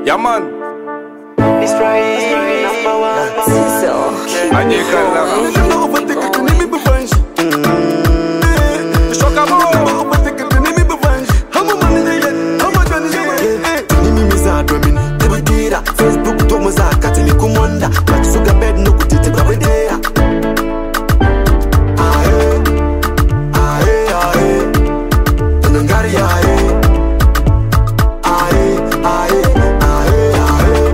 Yeah, man. It's right, number one. I need to Facebook to muzaka tini kumonda Matsuga bed no kutite babedea Ae, ae, ae Tunangari ae Ae, ae, ae, ae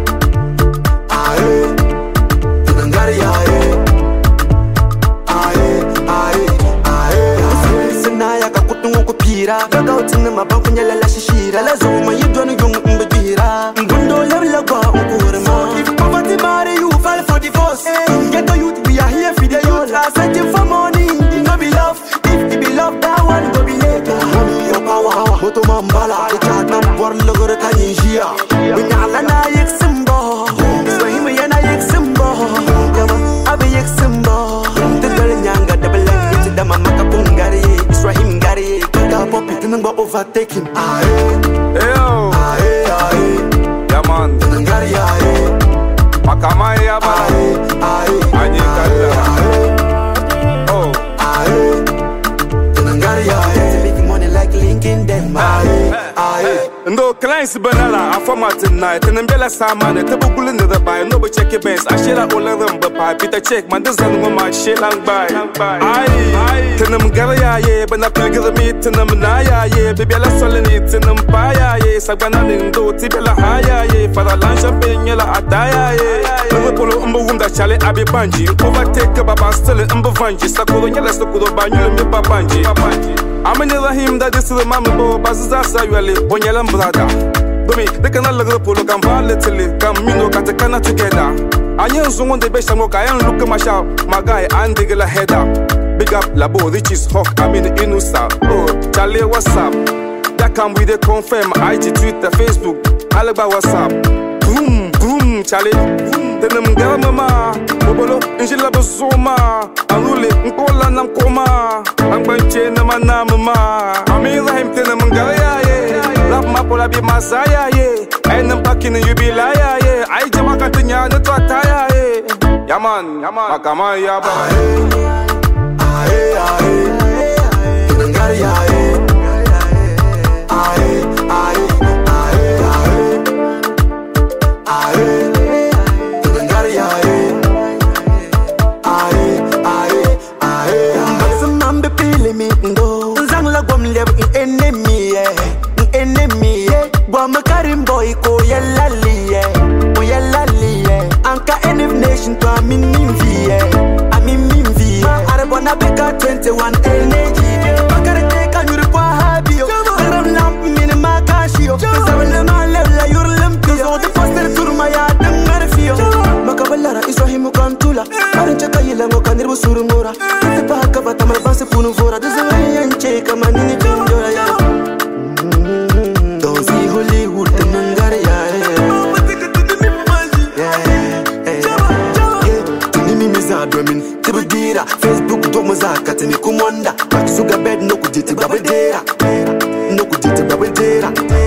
Ae Tunangari ae Ae, ae, ae Sinaya kakutungu kupira Gaga utina mabanku nyala shishira Lezo mayidwanu yung mbedira Mbundo lagwa ukurma If poverty marry you fall for divorce Get the youth, we are here for the youth Are searching for money, it no be love If it be love, that one go be later Money your power, moto mambala The chat man war logore kanyinjia Winyala na yek simbo So him yana yek simbo Yama, abe yek simbo Tugale nyanga, double leg, it's the mama kapungari It's Rahim Gari, kaka popi, tinangba overtaking Aye, yo, aye, aye yeah, man. Tunangari aye Makamai ya bala. Aye, oh, aye Tunangari aye Making money like Lincoln them aye, aye Ndo clients banala a format tonight and mbela samane tabu bulinde the buy no check your bands I share all of them but pay Peter check man this no my shit lang buy aye tenam garaya ye bana pilgir me tenam na ya ye baby la soleni tenam pa ya ye sabana ndo tibela haya ye para lan champagne la ataya ye no polo umbu wunda chale abi banji overtake baba still umbu vanji sakuro nyala sakuro banyu me babanji Amanya Rahim that is the mamma bo bazasa yuale bonyala brada Domi they can all go polo can valetili come mino katakana together Anyan zungon de besha mo kayan look my shout my guy and the gala header Big up labo riches hawk I'm in inusa oh Charlie what's up that come with the confirm IG Twitter Facebook Alaba what's up boom boom Charlie tenem gara mama bobolo injila bazoma anule nkola nam koma angbanche na manama amira him tenem gara ye love mapola bi masaya ye ainam pakine yubila ye ai jama katinya na twataya ye yaman makama ya ba aye aye Tunangari aye aye aye aye aye Karim boy ko yelaliye o yelaliye anka enif nation to amin vie arabona beka 21 energy bakare te kanyur kwa habio ram lamp min makashio zabal ma la yurlim piyo the poster turma ya dangar fiyo makaballara israhimu kantula arincha kayila ngo kanir busurumura te pa ka batamal base punu fora de zayanche kamanini pinjora ya Hollywood Tunangari Tunimi mizadwemin Tibudira Facebook to muzaka tini kumonda Matsuga bed no kujiti babedera No kujiti babedera